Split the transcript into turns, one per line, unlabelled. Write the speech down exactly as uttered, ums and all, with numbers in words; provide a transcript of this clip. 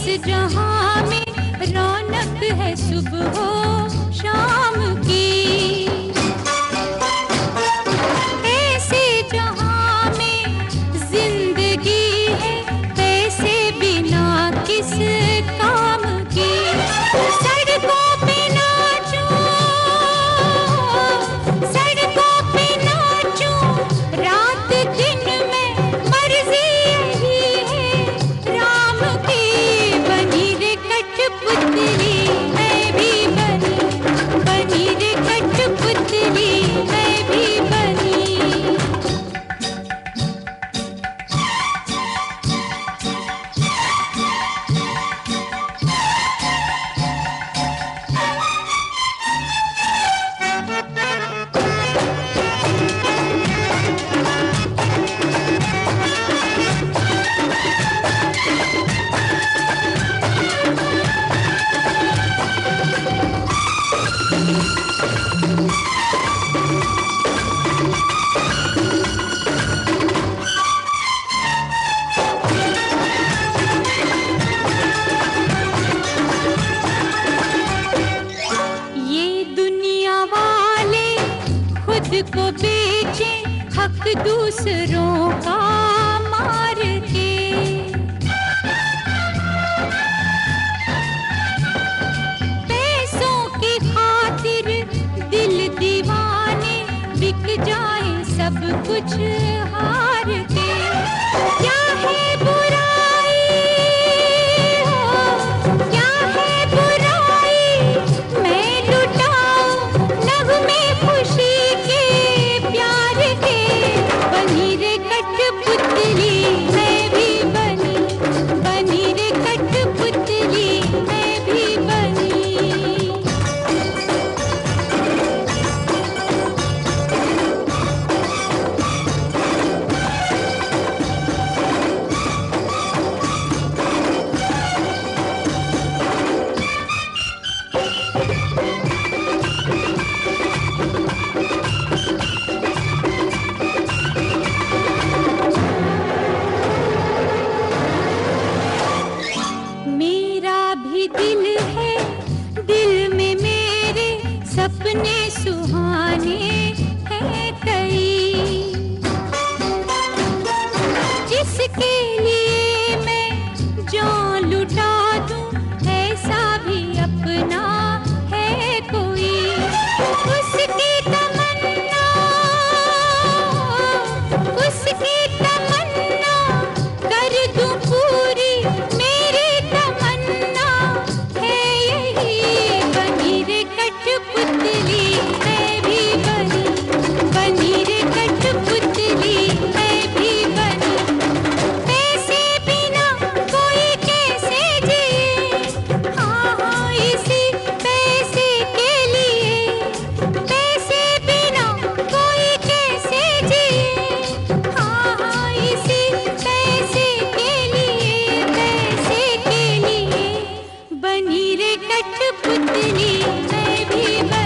जहां में रौनक है सुबह शाम की, ऐसे जहां में जिंदगी है पैसे बिना किस काम की। सड़कों पे नाचूं, सड़कों पे नाचूं, रात दिन में मर्जी यही है राम की। बनी रे कठपुतली मैं भी बनी, बनी रे कठपुतली मैं भी बनी। खुद को बेचे हक दूसरों का मार के, पैसों की खातिर दिल दीवाने बिक जाए सब कुछ हार के। क्या है बुराई हो, क्या है बुराई, मैं लुटाऊं नगमे खुशी कठपुतली मैं भी बनी, बनी रे कठपुतली मैं भी बनी। दिल है, दिल में मेरे सपने सुहाने हैं कई, जिसके लिए मैं जान लुटा दूं ऐसा भी अपना है कोई। उसकी तमन्ना, उसकी तमन्ना कर दूं पूरी मेरी तमन्ना है यही। बनी रे कठपुतली मैं भी बनी, बनी रे कठपुतली मैं भी बनी। पैसे बिना कोई कैसे जिए, हाँ हाँ इसी पैसे के लिए। पैसे बिना कोई कैसे जिए, हाँ हाँ इसी पैसे के लिए, पैसे के लिए। बनी रे कठपुतली मैं भी बनी।